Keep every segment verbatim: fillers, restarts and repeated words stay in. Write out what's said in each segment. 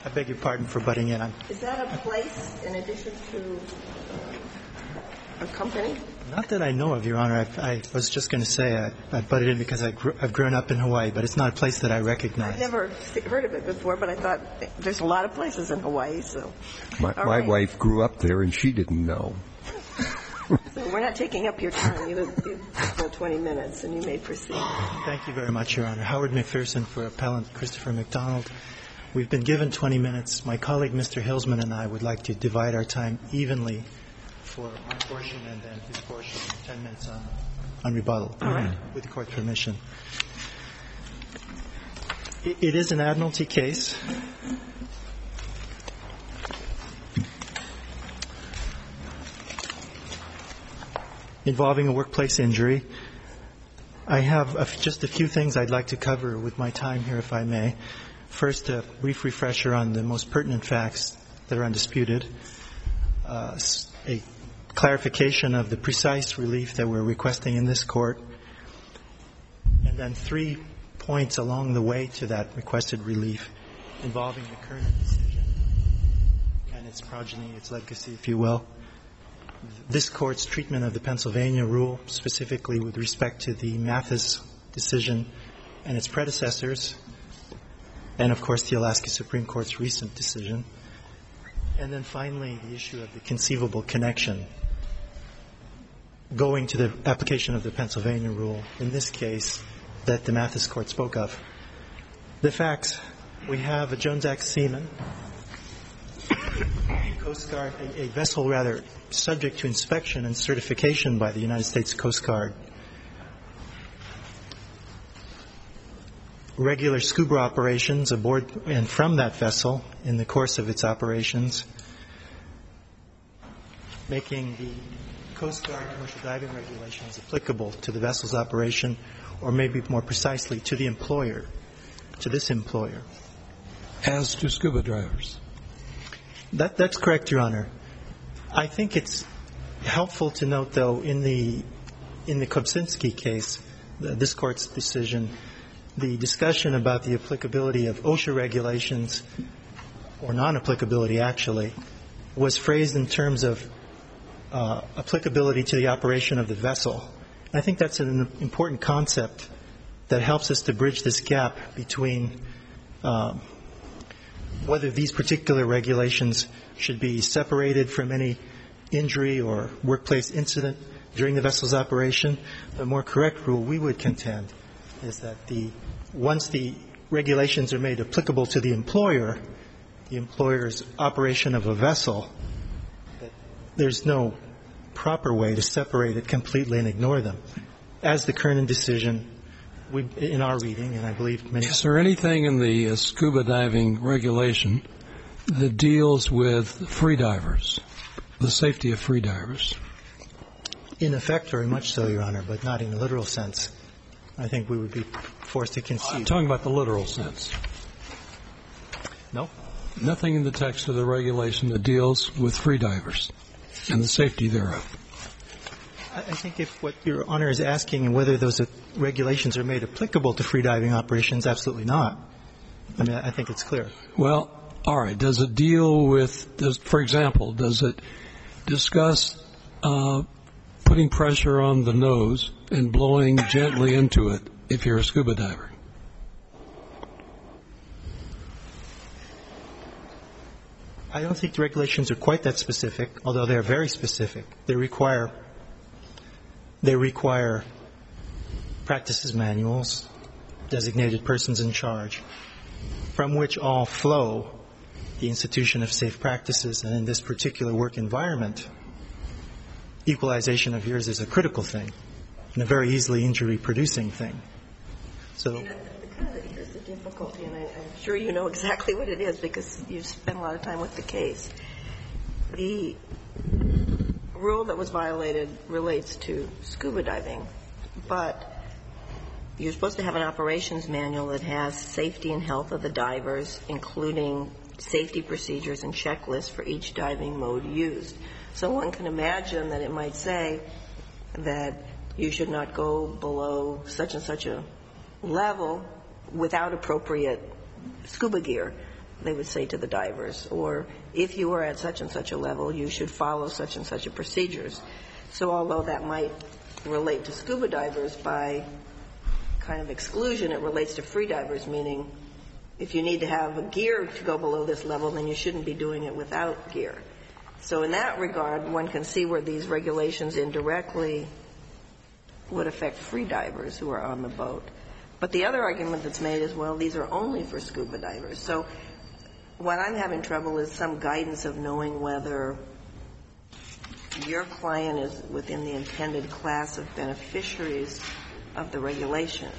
I beg your pardon for butting in. I'm Is that a place in addition to a company? Not that I know of, Your Honor. I, I was just going to say I, I butted in because I grew, I've grown up in Hawaii, but it's not a place that I recognize. I've never heard of it before, but I thought there's a lot of places in Hawaii. So, my, my right. wife grew up there, and she didn't know. So we're not taking up your time. You have twenty minutes, and you may proceed. Thank you very much, Your Honor. Howard McPherson for Appellant Christopher McDonald. We've been given twenty minutes. My colleague, Mister Hilsman, and I would like to divide our time evenly for my portion and then his portion, ten minutes on, on rebuttal, All right. with the Court's permission. It, it is an admiralty case. Involving a workplace injury. I have a, just a few things I'd like to cover with my time here, if I may. First, a brief refresher on the most pertinent facts that are undisputed. Uh, a clarification of the precise relief that we're requesting in this court, and then three points along the way to that requested relief involving the current decision and its progeny, its legacy, if you will. This court's treatment of the Pennsylvania rule, specifically with respect to the Mathis decision and its predecessors, and of course the Alaska Supreme Court's recent decision. And then finally, the issue of the conceivable connection going to the application of the Pennsylvania rule, in this case, that the Mathis court spoke of. The facts: we have a Jones Act seaman, a Coast Guard, a, a vessel rather subject to inspection and certification by the United States Coast Guard, regular scuba operations aboard and from that vessel in the course of its operations, making the Coast Guard commercial diving regulations applicable to the vessel's operation, or maybe more precisely to the employer, to this employer. As to scuba divers. That, that's correct, Your Honor. I think it's helpful to note, though, in the in the Kopczynski case, the, this Court's decision, the discussion about the applicability of OSHA regulations, or non-applicability actually, was phrased in terms of uh, applicability to the operation of the vessel. I think that's an important concept that helps us to bridge this gap between um, whether these particular regulations should be separated from any injury or workplace incident during the vessel's operation. The more correct rule we would contend is that the once the regulations are made applicable to the employer, the employer's operation of a vessel, that there's no proper way to separate it completely and ignore them. As the Kernan decision, we, in our reading, and I believe many... Is there anything in the uh, scuba diving regulation that deals with free divers, the safety of free divers? In effect, very much so, Your Honor, but not in a literal sense. I think we would be forced to concede. I'm talking about the literal sense. No. Nothing in the text of the regulation that deals with free divers and the safety thereof. I think if what Your Honor is asking and whether those regulations are made applicable to free diving operations, absolutely not. I mean, I think it's clear. Well, all right. Does it deal with, does, for example, does it discuss uh, putting pressure on the nose and blowing gently into it if you're a scuba diver? I don't think the regulations are quite that specific, although they're very specific. They require they require practices manuals, designated persons in charge, from which all flow the institution of safe practices. And in this particular work environment, equalization of years is a critical thing and a very easily injury-producing thing. So. Here's the difficulty, and I, I'm sure you know exactly what it is because you've spent a lot of time with the case. The rule that was violated relates to scuba diving, but you're supposed to have an operations manual that has safety and health of the divers, including safety procedures and checklists for each diving mode used. So one can imagine that it might say that you should not go below such and such a level without appropriate scuba gear. they would say to the divers, or if you were at such and such a level, you should follow such and such a procedures. So although that might relate to scuba divers by kind of exclusion, it relates to free divers, meaning if you need to have a gear to go below this level, then you shouldn't be doing it without gear. So in that regard, one can see where these regulations indirectly would affect free divers who are on the boat. But the other argument that's made is, well, these are only for scuba divers. So what I'm having trouble is some guidance of knowing whether your client is within the intended class of beneficiaries of the regulation,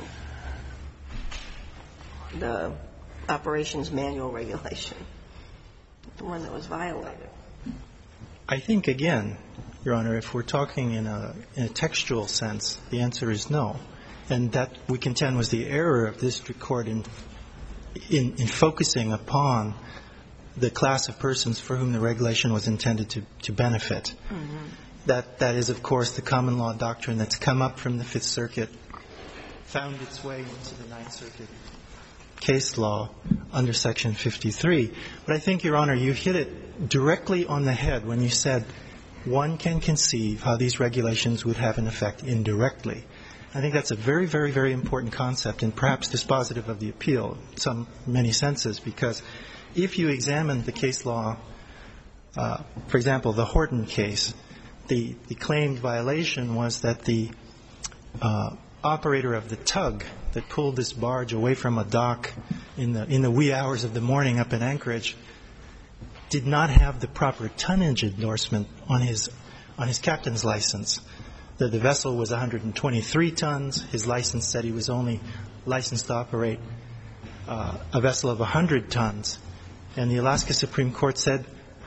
the operations manual regulation, the one that was violated. I think, again, Your Honor, if we're talking in a, in a textual sense, the answer is no. And that, we contend, was the error of this district court in, in, in focusing upon the class of persons for whom the regulation was intended to, to benefit. Mm-hmm. That, that is, of course, the common law doctrine that's come up from the Fifth Circuit, found its way into the Ninth Circuit case law under Section fifty-three. But I think, Your Honor, you hit it directly on the head when you said one can conceive how these regulations would have an effect indirectly. I think that's a very, very, very important concept and perhaps dispositive of the appeal in some many senses, because if you examine the case law, uh, for example, the Horton case, the, the claimed violation was that the uh, operator of the tug that pulled this barge away from a dock in the in the wee hours of the morning up in Anchorage did not have the proper tonnage endorsement on his on his captain's license. The, the vessel was one hundred twenty-three tons. His license said he was only licensed to operate uh, a vessel of one hundred tons. And the Alaska Supreme Court said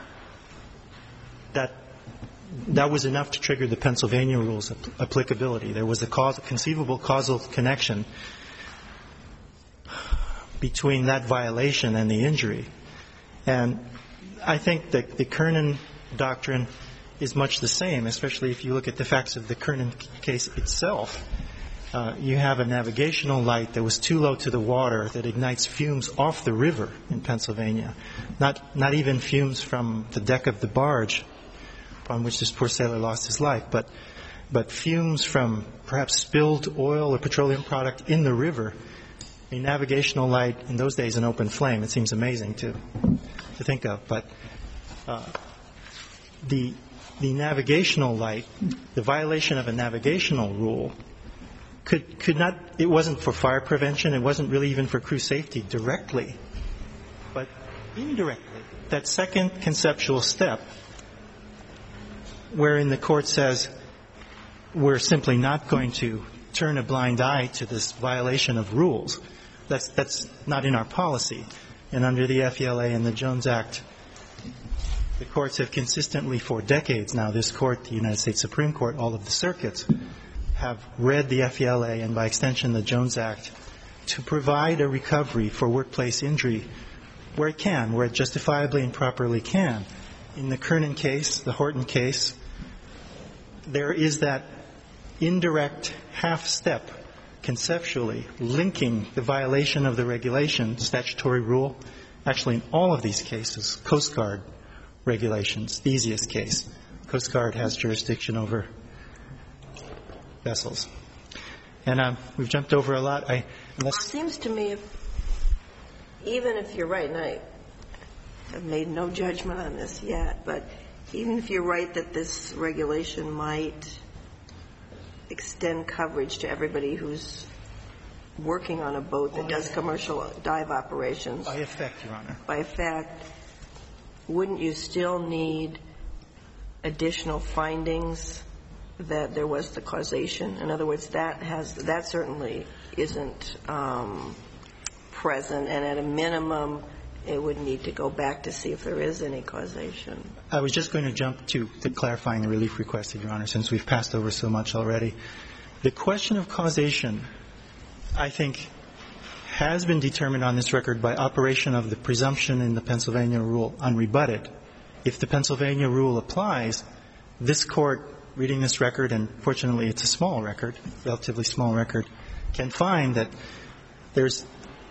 that that was enough to trigger the Pennsylvania rules of applicability. There was a cause, conceivable causal connection between that violation and the injury. And I think that the Kernan doctrine is much the same, especially if you look at the facts of the Kernan case itself. Uh, you have a navigational light that was too low to the water that ignites fumes off the river in Pennsylvania, not not even fumes from the deck of the barge on which this poor sailor lost his life, but but fumes from perhaps spilled oil or petroleum product in the river. A navigational light, in those days an open flame, it seems amazing to to think of, but uh, the the navigational light, the violation of a navigational rule, could could not, it wasn't for fire prevention, it wasn't really even for crew safety directly, but indirectly. That second conceptual step, wherein the court says we're simply not going to turn a blind eye to this violation of rules. That's that's not in our policy. And under the F E L A and the Jones Act, the courts have consistently for decades now, this court, the United States Supreme Court, all of the circuits, have read the F E L A and by extension the Jones Act to provide a recovery for workplace injury where it can, where it justifiably and properly can. In the Kernan case, the Horton case, there is that indirect half step conceptually linking the violation of the regulation, statutory rule, actually in all of these cases, Coast Guard regulations, the easiest case. Coast Guard has jurisdiction over vessels. And um, we've jumped over a lot. I, unless It seems to me, if, even if you're right, and I have made no judgment on this yet, but even if you're right that this regulation might extend coverage to everybody who's working on a boat that does commercial dive operations. by effect, Your Honor. By effect, wouldn't you still need additional findings that there was the causation? In other words, that has that certainly isn't um, present, and at a minimum, it would need to go back to see if there is any causation. I was just going to jump to, to clarifying the relief requested, Your Honor, since we've passed over so much already. The question of causation, I think, has been determined on this record by operation of the presumption in the Pennsylvania rule unrebutted. If the Pennsylvania rule applies, this court, reading this record, and fortunately it's a small record, relatively small record, can find that there's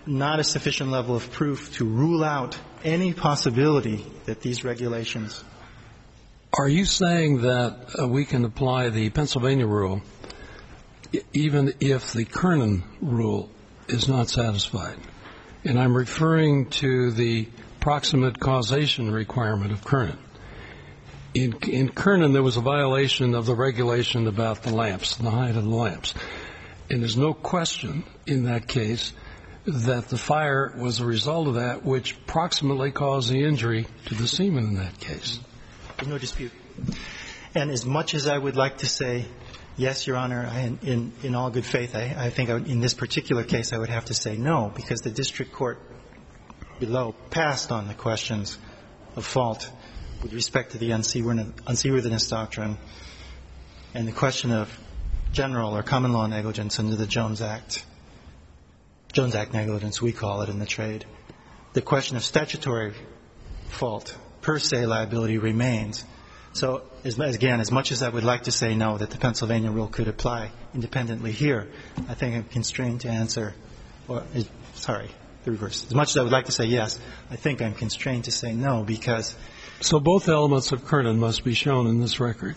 not a sufficient level of proof to rule out any possibility that these regulations. Are you saying that uh, we can apply the Pennsylvania rule even if the Kernan rule is not satisfied? And I'm referring to the proximate causation requirement of Kernan. In, in Kernan, there was a violation of the regulation about the lamps, the height of the lamps. And there's no question in that case that the fire was a result of that, which proximately caused the injury to the seaman in that case. There's no dispute. And as much as I would like to say, yes, Your Honor, I, in, in all good faith, I, I think I would, in this particular case I would have to say no, because the district court below passed on the questions of fault with respect to the unseaworthiness doctrine and the question of general or common law negligence under the Jones Act. Jones Act negligence, we call it in the trade. The question of statutory fault, per se liability, remains. So, as, again, as much as I would like to say no, that the Pennsylvania rule could apply independently here, I think I'm constrained to answer, or, sorry, the reverse. As much as I would like to say yes, I think I'm constrained to say no, because... So both elements of Kernan must be shown in this record.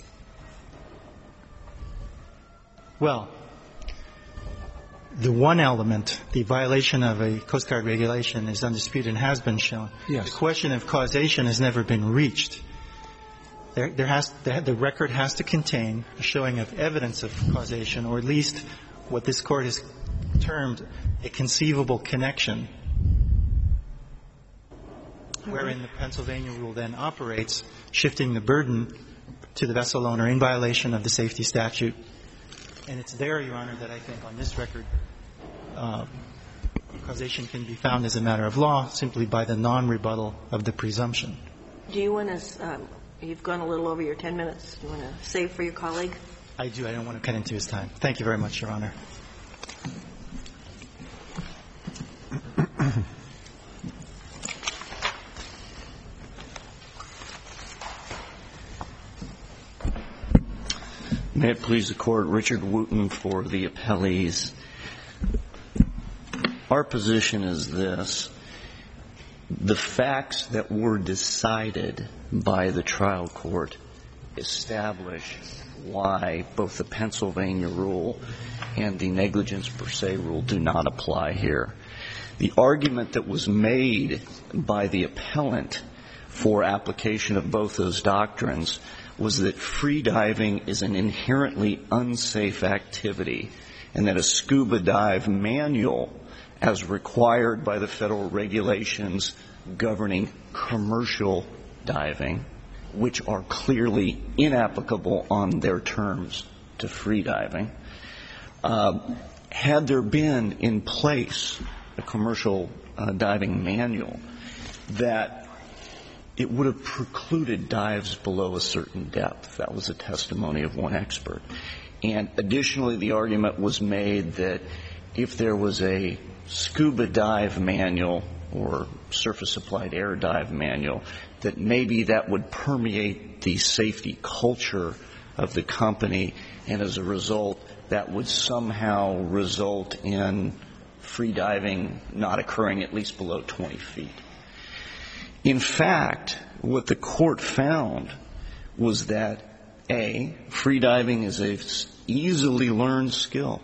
Well, the one element, the violation of a Coast Guard regulation, is undisputed and has been shown. Yes. The question of causation has never been reached. There, there has, the, the record has to contain a showing of evidence of causation, or at least what this Court has termed a conceivable connection, wherein the Pennsylvania rule then operates, shifting the burden to the vessel owner in violation of the safety statute. And it's there, Your Honor, that I think on this record uh, causation can be found as a matter of law simply by the non-rebuttal of the presumption. Do you want to, um, you've gone a little over your ten minutes. Do you want to save for your colleague? I do. I don't want to cut into his time. Thank you very much, Your Honor. May it please the Court, Richard Wooten for the appellees. Our position is this. The facts that were decided by the trial court establish why both the Pennsylvania rule and the negligence per se rule do not apply here. The argument that was made by the appellant for application of both those doctrines was that free diving is an inherently unsafe activity and that a scuba dive manual, as required by the federal regulations governing commercial diving, which are clearly inapplicable on their terms to free diving, uh, had there been in place a commercial uh, diving manual, that it would have precluded dives below a certain depth. That was a testimony of one expert. And additionally, the argument was made that if there was a scuba dive manual or surface applied air dive manual, that maybe that would permeate the safety culture of the company, and as a result, that would somehow result in free diving not occurring at least below twenty feet. In fact, what the court found was that, A, free diving is an easily learned skill.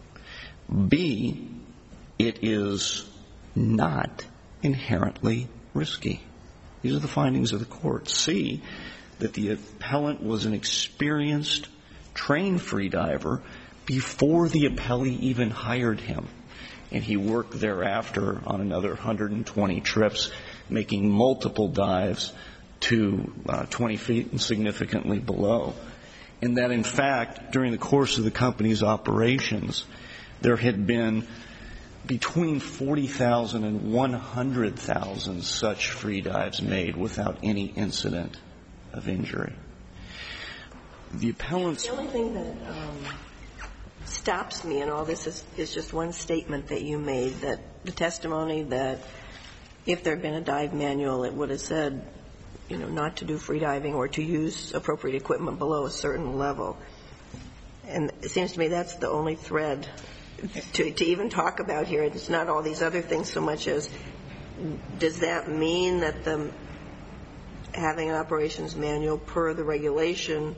B, it is not inherently risky. These are the findings of the court. C, that the appellant was an experienced, trained free diver before the appellee even hired him. And he worked thereafter on another one hundred twenty trips, making multiple dives to uh, twenty feet and significantly below. And that, in fact, during the course of the company's operations, there had been between forty thousand and one hundred thousand such free dives made without any incident of injury. The appellant's... The only thing that um, stops me in all this is, is just one statement that you made, that the testimony that if there had been a dive manual, it would have said, you know, not to do free diving or to use appropriate equipment below a certain level. And it seems to me that's the only thread to, to even talk about here. It's not all these other things so much as, does that mean that the having an operations manual per the regulation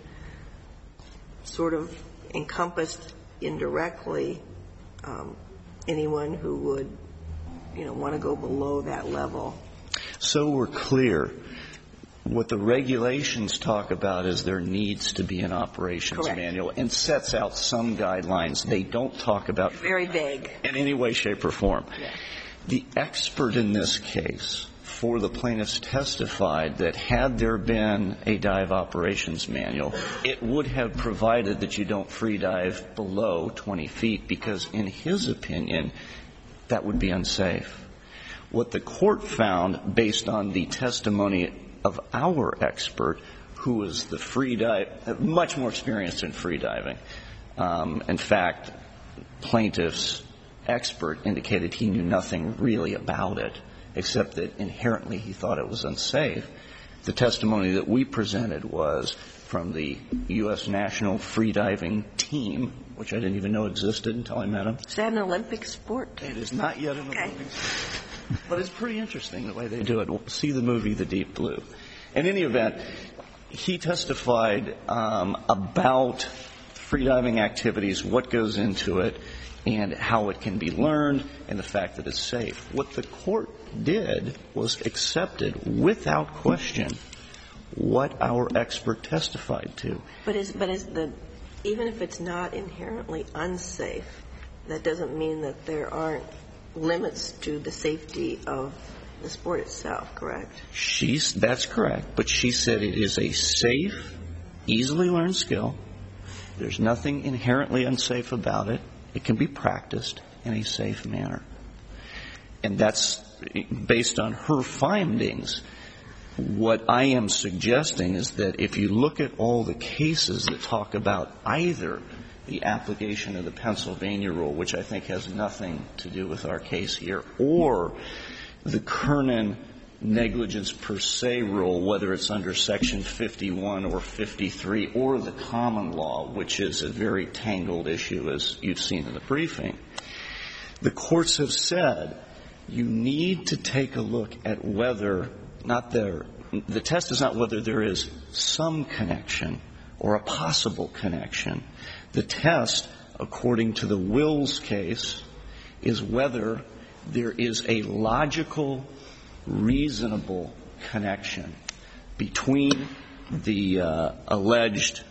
sort of encompassed indirectly um, anyone who would, you know, want to go below that level? So we're clear. What the regulations talk about is there needs to be an operations Correct. manual and sets out some guidelines. They don't talk about Very vague. in any way, shape, or form. Yeah. The expert in this case for the plaintiffs testified that had there been a dive operations manual, it would have provided that you don't free dive below twenty feet because, in his opinion, that would be unsafe. What the court found, based on the testimony of our expert, who was the free dive, much more experienced in free diving. Um, in fact, plaintiff's expert indicated he knew nothing really about it, except that inherently he thought it was unsafe. The testimony that we presented was from the U S National Free Diving Team, which I didn't even know existed until I met him. Is that an Olympic sport? It is not yet an Okay. Olympic sport. But it's pretty interesting the way they do it. See the movie The Deep Blue. In any event, he testified um, about freediving activities, what goes into it, and how it can be learned, and the fact that it's safe. What the court did was accepted without question what our expert testified to. But is but is the even if it's not inherently unsafe, that doesn't mean that there aren't limits to the safety of the sport itself, correct? She's, that's correct, but she said it is a safe, easily learned skill. There's nothing inherently unsafe about it. It can be practiced in a safe manner. And that's based on her findings. What I am suggesting is that if you look at all the cases that talk about either the application of the Pennsylvania rule, which I think has nothing to do with our case here, or the Kernan negligence per se rule, whether it's under Section fifty-one or fifty-three, or the common law, which is a very tangled issue, as you've seen in the briefing, the courts have said you need to take a look at whether not there, the test is not whether there is some connection or a possible connection. The test, according to the Wills case, is whether there is a logical, reasonable connection between the uh, alleged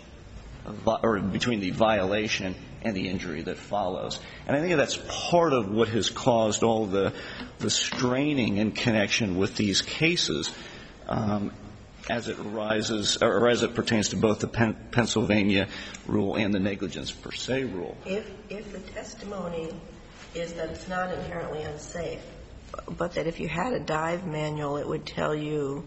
or between the violation and the injury that follows. And I think that's part of what has caused all the, the straining in connection with these cases um, as it arises, or as it pertains to both the Pen- Pennsylvania rule and the negligence per se rule. If, if the testimony is that it's not inherently unsafe, but that if you had a dive manual, it would tell you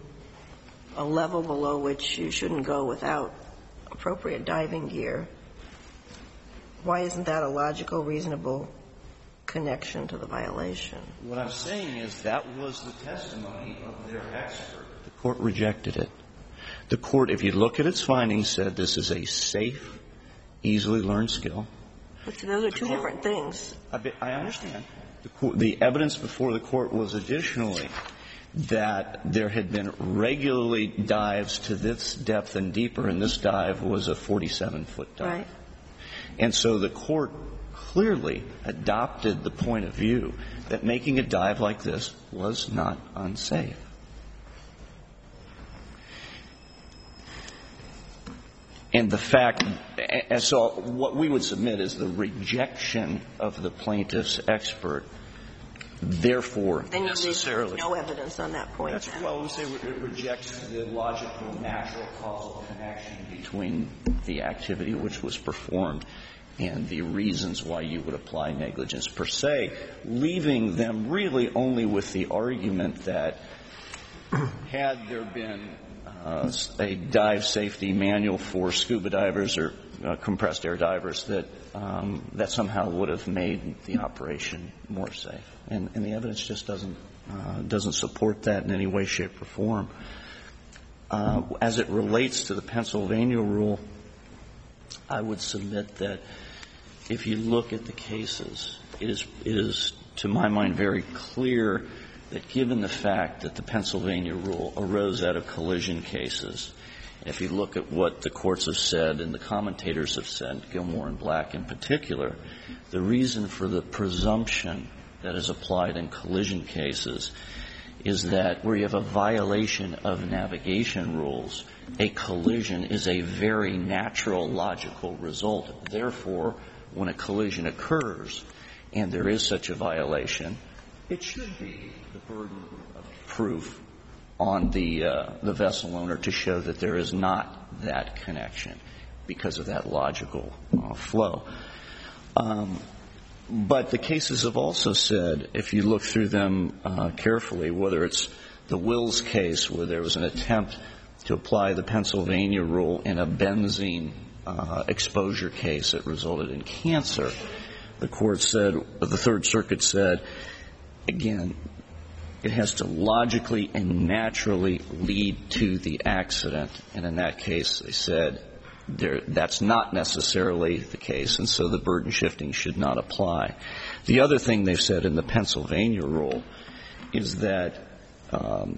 a level below which you shouldn't go without appropriate diving gear, why isn't that a logical, reasonable connection to the violation? What I'm saying is that was the testimony of their expert. The court rejected it. The court, if you look at its findings, said this is a safe, easily learned skill. But those are two different things. I, be, I understand. The, court, the evidence before the court was additionally that there had been regularly dives to this depth and deeper, and this dive was a forty-seven foot dive. Right. And so the court clearly adopted the point of view that making a dive like this was not unsafe. And the fact, and so what we would submit is the rejection of the plaintiff's expert, therefore and necessarily. There's no evidence on that point. That's, well, we say it rejects the logical, natural causal connection between the activity which was performed and the reasons why you would apply negligence per se, leaving them really only with the argument that had there been uh, a dive safety manual for scuba divers or uh, compressed air divers, that um, that somehow would have made the operation more safe. And, and the evidence just doesn't uh, doesn't support that in any way, shape, or form. Uh, as it relates to the Pennsylvania rule, I would submit that if you look at the cases it is, it is, to my mind, very clear that given the fact that the Pennsylvania rule arose out of collision cases, if you look at what the courts have said and the commentators have said, Gilmore and Black in particular, the reason for the presumption that is applied in collision cases is that where you have a violation of navigation rules, a collision is a very natural, logical result. Therefore, when a collision occurs and there is such a violation, it should be the burden of proof on the, uh, the vessel owner to show that there is not that connection because of that logical uh, flow. Um, but the cases have also said, if you look through them uh, carefully, whether it's the Wills case where there was an attempt to apply the Pennsylvania rule in a benzene uh, exposure case that resulted in cancer, the court said, the Third Circuit said, again, it has to logically and naturally lead to the accident. And in that case, they said there, that's not necessarily the case, and so the burden shifting should not apply. The other thing they've said in the Pennsylvania rule is that um,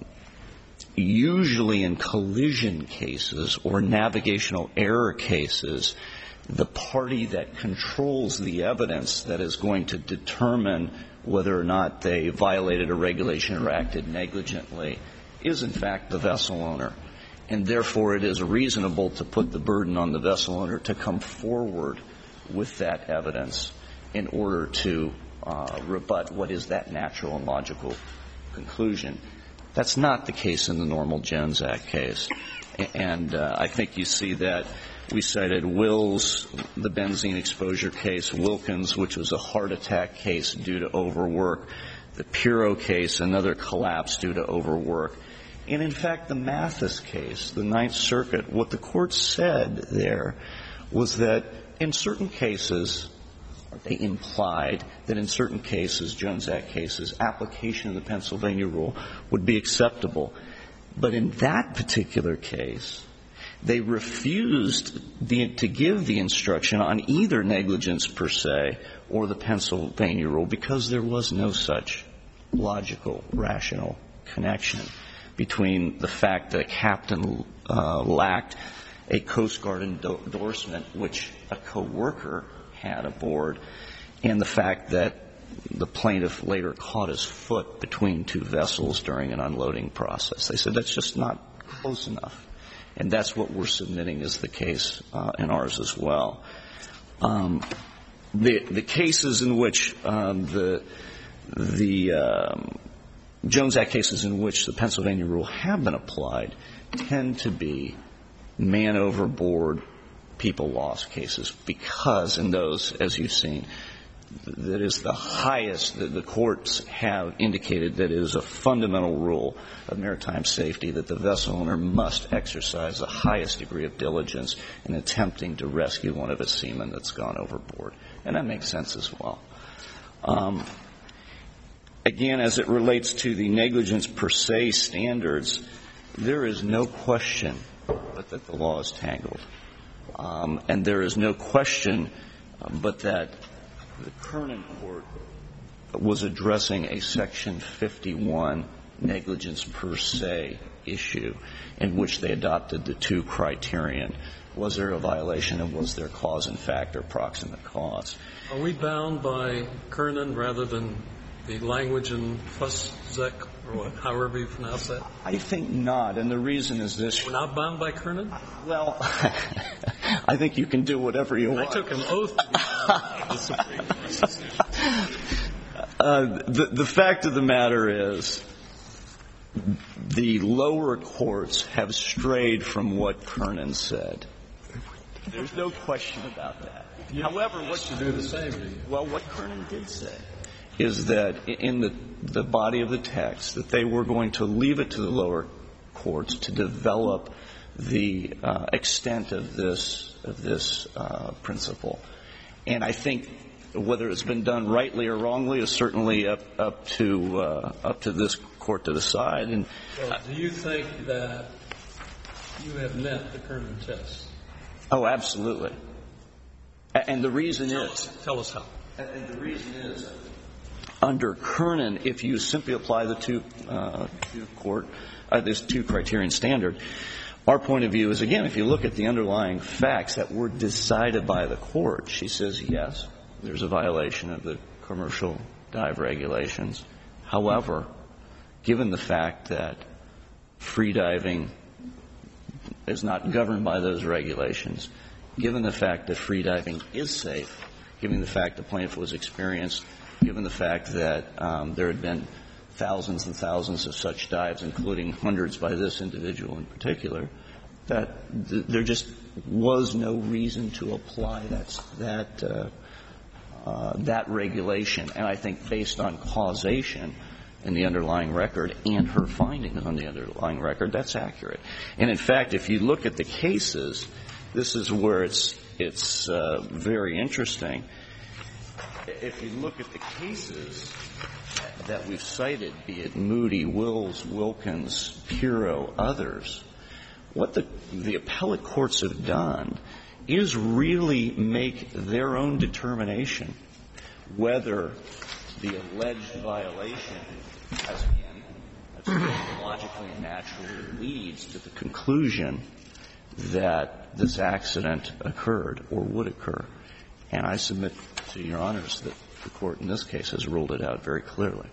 usually in collision cases or navigational error cases, the party that controls the evidence that is going to determine whether or not they violated a regulation or acted negligently is, in fact, the vessel owner. And therefore, it is reasonable to put the burden on the vessel owner to come forward with that evidence in order to uh, rebut what is that natural and logical conclusion. That's not the case in the normal Jones Act case. And uh, I think you see that. We cited Wills, the benzene exposure case, Wilkins, which was a heart attack case due to overwork, the Piro case, another collapse due to overwork. And, in fact, the Mathis case, the Ninth Circuit, what the court said there was that in certain cases, they implied that in certain cases, Jones Act cases, application of the Pennsylvania rule would be acceptable. But in that particular case, they refused the, to give the instruction on either negligence per se or the Pennsylvania rule because there was no such logical, rational connection between the fact that a captain uh, lacked a Coast Guard endorsement, which a co-worker had aboard, and the fact that the plaintiff later caught his foot between two vessels during an unloading process. They said that's just not close enough. And that's what we're submitting as the case uh, in ours as well. Um, the, the cases in which um, the, the um, Jones Act cases in which the Pennsylvania rule have been applied tend to be man overboard, people lost cases because in those, as you've seen, that is the highest that the courts have indicated that it is a fundamental rule of maritime safety that the vessel owner must exercise the highest degree of diligence in attempting to rescue one of its seamen that's gone overboard. And that makes sense as well. Um, again, as it relates to the negligence per se standards, there is no question but that the law is tangled. Um, and there is no question um, but that the Kernan court was addressing a Section fifty-one negligence per se issue in which they adopted the two criterion. Was there a violation and was there cause and fact or proximate cause? Are we bound by Kernan rather than the language in Fuszek, or what, however you pronounce that? I think not, and the reason is this. We're not bound by Kernan? Well, I think you can do whatever you want. I took an oath to be bound by the Supreme Court. Uh, the, the fact of the matter is the lower courts have strayed from what Kernan said. There's no question about that. You However, what to do the same, do you? Well, what Kernan did say is that in the, the body of the text that they were going to leave it to the lower courts to develop the uh, extent of this of this uh, principle. And I think whether it's been done rightly or wrongly is certainly up up to uh, up to this court to decide. And well, do you think that you have met the Kernan test? Oh, absolutely. And the reason tell is us, tell us how. And the reason is, under Kernan, if you simply apply the two, uh, two court, uh, this two criterion standard, our point of view is, again, if you look at the underlying facts that were decided by the court, she says, yes, there's a violation of the commercial dive regulations. However, given the fact that free diving is not governed by those regulations, given the fact that free diving is safe, given the fact the plaintiff was experienced, given the fact that um, there had been thousands and thousands of such dives, including hundreds by this individual in particular, that th- there just was no reason to apply that that uh, uh, that regulation. And I think based on causation in the underlying record and her findings on the underlying record, that's accurate. And in fact, if you look at the cases, this is where it's it's uh, very interesting. If you look at the cases that we've cited, be it Moody, Wills, Wilkins, Piro, others, what the, the appellate courts have done is really make their own determination whether the alleged violation, as again, that's logically and naturally leads to the conclusion that this accident occurred or would occur. And I submit to Your Honors that the Court in this case has ruled it out very clearly.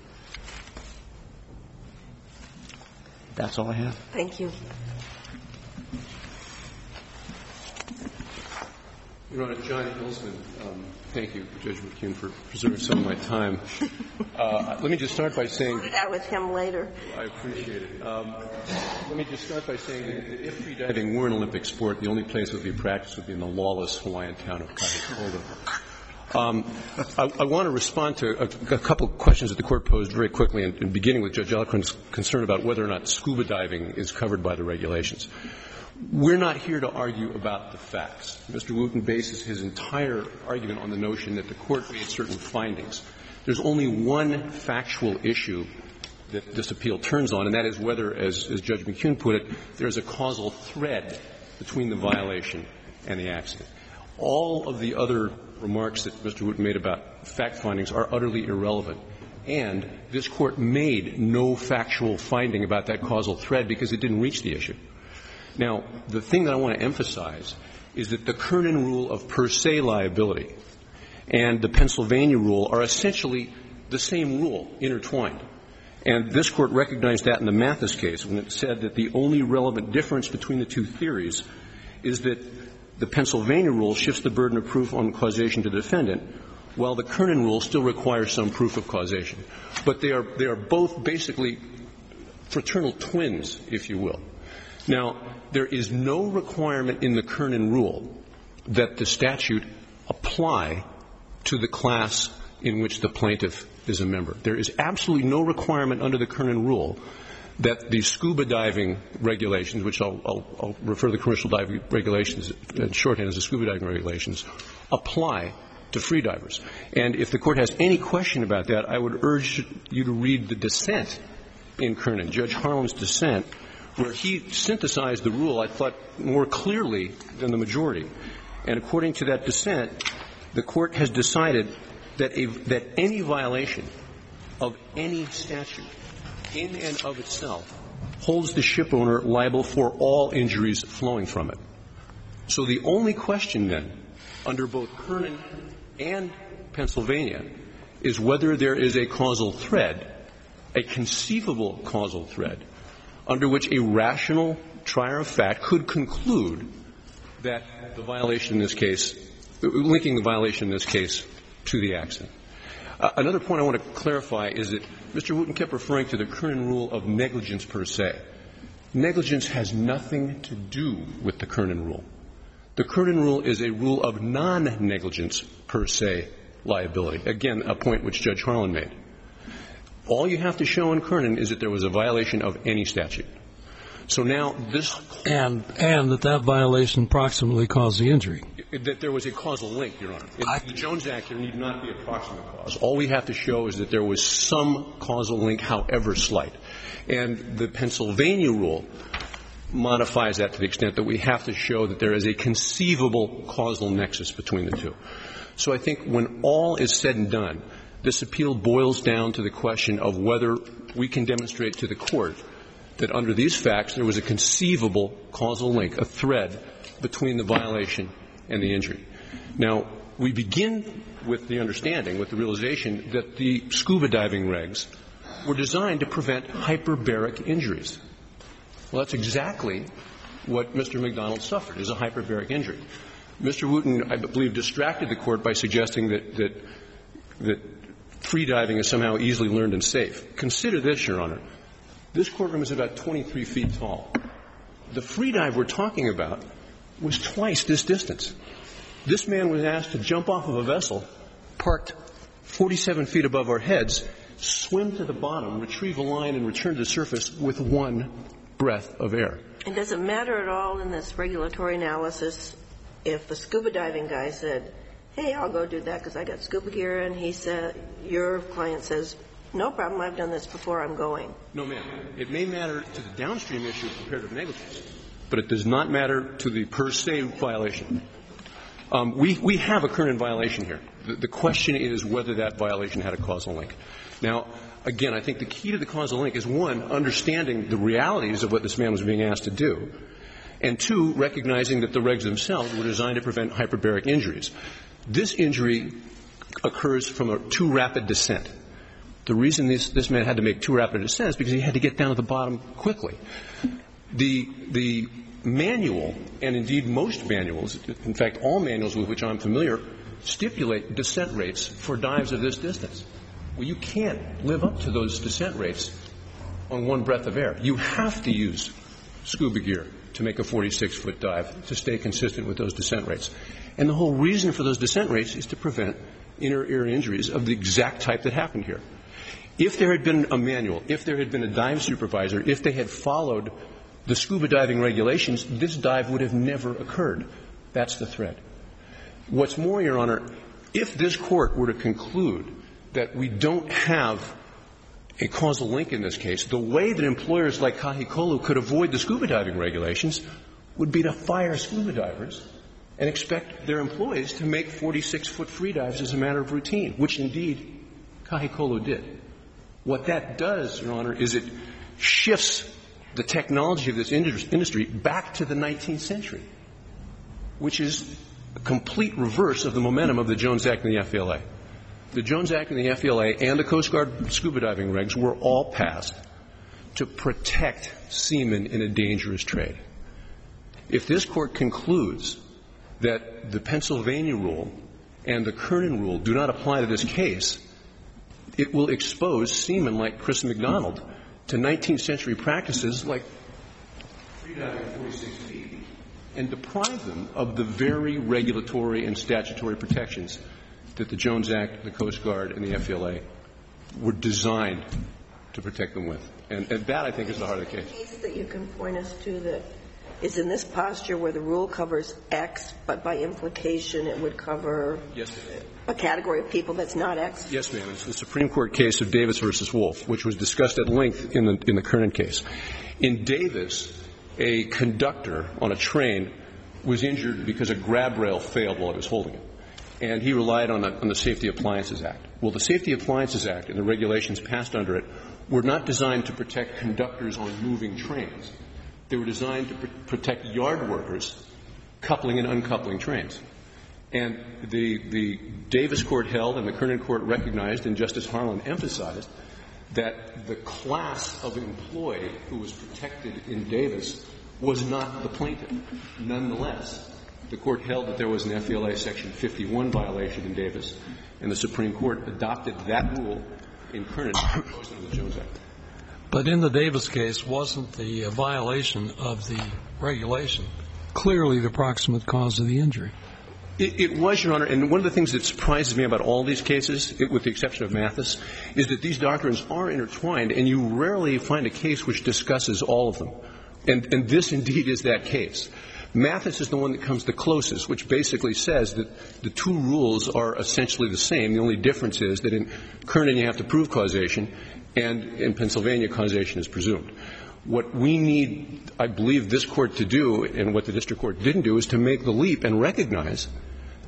That's all I have. Thank you. Your Honor, John Hilsman, um, thank you, Judge McKeon, for preserving some of my time. Uh, let me just start by saying — We'll do that with him later. I appreciate it. Um, let me just start by saying that if free diving were an Olympic sport, the only place it would be practiced would be in the lawless Hawaiian town of Kaikoura. Um, I, I want to respond to a, a couple of questions that the Court posed very quickly, and, and beginning with Judge Eloquent's concern about whether or not scuba diving is covered by the regulations. We're not here to argue about the facts. Mister Wooten bases his entire argument on the notion that the Court made certain findings. There's only one factual issue that this appeal turns on, and that is whether, as, as Judge McKeon put it, there's a causal thread between the violation and the accident. All of the other remarks that Mister Wooten made about fact findings are utterly irrelevant. And this Court made no factual finding about that causal thread because it didn't reach the issue. Now, the thing that I want to emphasize is that the Kernan rule of per se liability and the Pennsylvania rule are essentially the same rule, intertwined. And this Court recognized that in the Mathis case when it said that the only relevant difference between the two theories is that the Pennsylvania rule shifts the burden of proof on causation to the defendant, while the Kernan rule still requires some proof of causation. But they are, they are both basically fraternal twins, if you will. Now, there is no requirement in the Kernan rule that the statute apply to the class in which the plaintiff is a member. There is absolutely no requirement under the Kernan rule that the scuba diving regulations, which I'll, I'll, I'll refer to the commercial diving regulations in shorthand as the scuba diving regulations, apply to free divers. And if the Court has any question about that, I would urge you to read the dissent in Kernan, Judge Harlan's dissent, where he synthesized the rule, I thought, more clearly than the majority. And according to that dissent, the Court has decided that, a, that any violation of any statute in and of itself holds the shipowner liable for all injuries flowing from it. So the only question then, under both Kernan and Pennsylvania, is whether there is a causal thread, a conceivable causal thread, under which a rational trier of fact could conclude that the violation in this case, linking the violation in this case to the accident. Uh, another point I want to clarify is that Mister Wooten kept referring to the Kernan rule of negligence per se. Negligence has nothing to do with the Kernan rule. The Kernan rule is a rule of non-negligence per se liability. Again, a point which Judge Harlan made. All you have to show in Kernan is that there was a violation of any statute. So now this — And and that that violation proximately caused the injury. That there was a causal link, Your Honor. In I, the Jones Act, there need not be a proximate cause. All we have to show is that there was some causal link, however slight. And the Pennsylvania rule modifies that to the extent that we have to show that there is a conceivable causal nexus between the two. So I think when all is said and done, this appeal boils down to the question of whether we can demonstrate to the court that under these facts there was a conceivable causal link, a thread between the violation and the injury. Now, we begin with the understanding, with the realization that the scuba diving regs were designed to prevent hyperbaric injuries. Well, that's exactly what Mister McDonald suffered, is a hyperbaric injury. Mister Wooten, I believe, distracted the court by suggesting that, that, that free diving is somehow easily learned and safe. Consider this, Your Honor. This courtroom is about twenty-three feet tall. The free dive we're talking about was twice this distance. This man was asked to jump off of a vessel parked forty-seven feet above our heads, swim to the bottom, retrieve a line, and return to the surface with one breath of air. And does it matter at all in this regulatory analysis if the scuba diving guy said, hey, I'll go do that because I got scuba gear, and he said, your client says, no problem, I've done this before, I'm going? No, ma'am. It may matter to the downstream issue of comparative negligence, but it does not matter to the per se violation. Um, we, we have a current violation here. The, the question is whether that violation had a causal link. Now, again, I think the key to the causal link is, one, understanding the realities of what this man was being asked to do, and two, recognizing that the regs themselves were designed to prevent hyperbaric injuries. This injury occurs from a too rapid descent. The reason this, this man had to make too rapid a descent is because he had to get down to the bottom quickly. The, the manual, and indeed most manuals, in fact all manuals with which I'm familiar, stipulate descent rates for dives of this distance. Well, you can't live up to those descent rates on one breath of air. You have to use scuba gear to make a forty-six foot dive to stay consistent with those descent rates. And the whole reason for those descent rates is to prevent inner ear injuries of the exact type that happened here. If there had been a manual, if there had been a dive supervisor, if they had followed the scuba diving regulations, this dive would have never occurred. That's the thread. What's more, Your Honor, if this Court were to conclude that we don't have a causal link in this case, the way that employers like Kahikolu could avoid the scuba diving regulations would be to fire scuba divers and expect their employees to make forty-six foot free dives as a matter of routine, which indeed Kahikolu did. What that does, Your Honor, is it shifts the technology of this industry back to the nineteenth century, which is a complete reverse of the momentum of the Jones Act and the F E L A. The Jones Act and the F E L A and the Coast Guard scuba diving regs were all passed to protect seamen in a dangerous trade. If this Court concludes that the Pennsylvania rule and the Kernan rule do not apply to this case, it will expose seamen like Chris McDonald to nineteenth century practices like free diving forty-six feet and deprive them of the very regulatory and statutory protections that the Jones Act, the Coast Guard, and the F E L A were designed to protect them with. And, and that, I think, is the heart of the case. The case that you can point us to that is in this posture where the rule covers X, but by implication it would cover yes, a category of people that's not X? Yes, ma'am. It's the Supreme Court case of Davis versus Wolf, which was discussed at length in the, in the Kernan case. In Davis, a conductor on a train was injured because a grab rail failed while it was holding it. And he relied on, a, on the Safety Appliances Act. Well, the Safety Appliances Act and the regulations passed under it were not designed to protect conductors on moving trains. They were designed to pr- protect yard workers coupling and uncoupling trains. And the, the Davis court held and the Kernan court recognized, and Justice Harlan emphasized, that the class of employee who was protected in Davis was not the plaintiff. Nonetheless, the Court held that there was an F E L A Section fifty-one violation in Davis, and the Supreme Court adopted that rule in Kernan opposed to the Jones Act. But in the Davis case, wasn't the violation of the regulation clearly the proximate cause of the injury? It, it was, Your Honor, and one of the things that surprises me about all these cases, it, with the exception of Mathis, is that these doctrines are intertwined, and you rarely find a case which discusses all of them. And, and this, indeed, is that case. Mathis is the one that comes the closest, which basically says that the two rules are essentially the same. The only difference is that in Kernan you have to prove causation, and in Pennsylvania causation is presumed. What we need, I believe, this Court to do, and what the district court didn't do, is to make the leap and recognize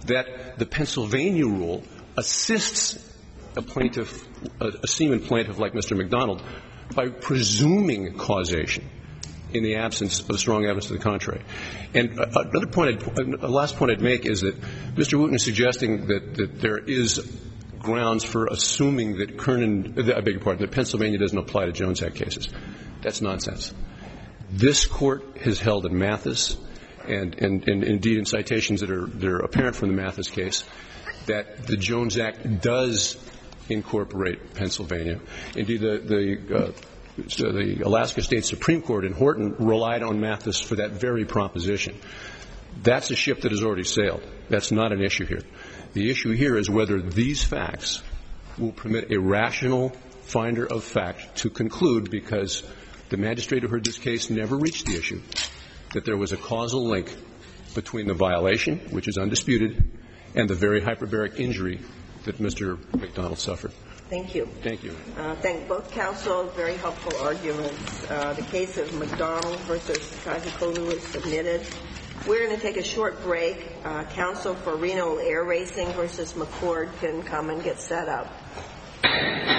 that the Pennsylvania rule assists a plaintiff, a, a seaman plaintiff like Mister McDonald, by presuming causation in the absence of strong evidence to the contrary. And another point, I'd, a last point I'd make is that Mister Wooten is suggesting that, that there is grounds for assuming that Kernan, I beg your pardon, that Pennsylvania doesn't apply to Jones Act cases. That's nonsense. This Court has held in Mathis, and, and, and indeed in citations that are, that are apparent from the Mathis case, that the Jones Act does incorporate Pennsylvania. Indeed, the, the, uh, so the Alaska State Supreme Court in Horton relied on Mathis for that very proposition. That's a ship that has already sailed. That's not an issue here. The issue here is whether these facts will permit a rational finder of fact to conclude, because the magistrate who heard this case never reached the issue, that there was a causal link between the violation, which is undisputed, and the very hyperbaric injury that Mister McDonald suffered. Thank you. Thank you. Uh, thank both counsel. Very helpful arguments. Uh, the case of McDonald versus Kajikolu is submitted. We're going to take a short break. Uh, counsel for Reno Air Racing versus McCord can come and get set up.